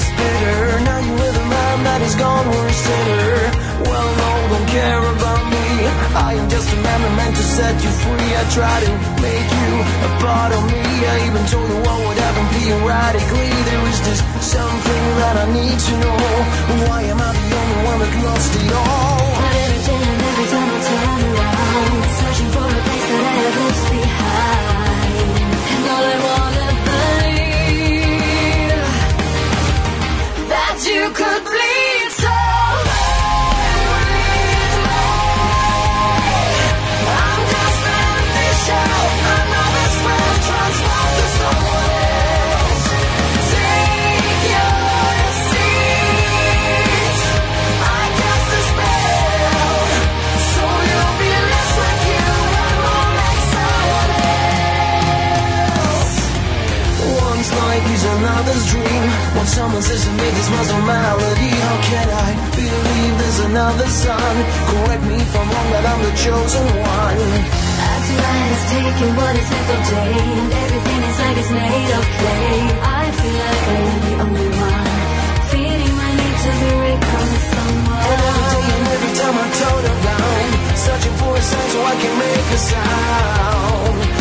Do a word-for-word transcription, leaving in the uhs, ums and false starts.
this bitter. Now you're with a man that is gone worse sinner. Well, no, don't care about me. I am just a man that meant to set you free. I try to make you a part of me. I even told you what would happen periodically. There is just something that I need to know. Why am I the only one that lost it all? But every day and every time I turn around, searching for a place that I have left behind. And all I wanna believe that you could bleed so and bleed more. I'm just an empty shell. I know this will transform to someone else. Take your seat. I cast a spell, so you'll be less like you and more like someone else. One's life is another's dream. When someone says to me this was a malady, how can I believe there's another sun? Correct me if I'm wrong, but I'm the chosen one. As tonight is taking what is left of day, and everything is like it's made of clay. I feel like I am the only one, feeling my need to be reckoned with someone. And every day and every time I turn around, searching for a sign so I can make a sound.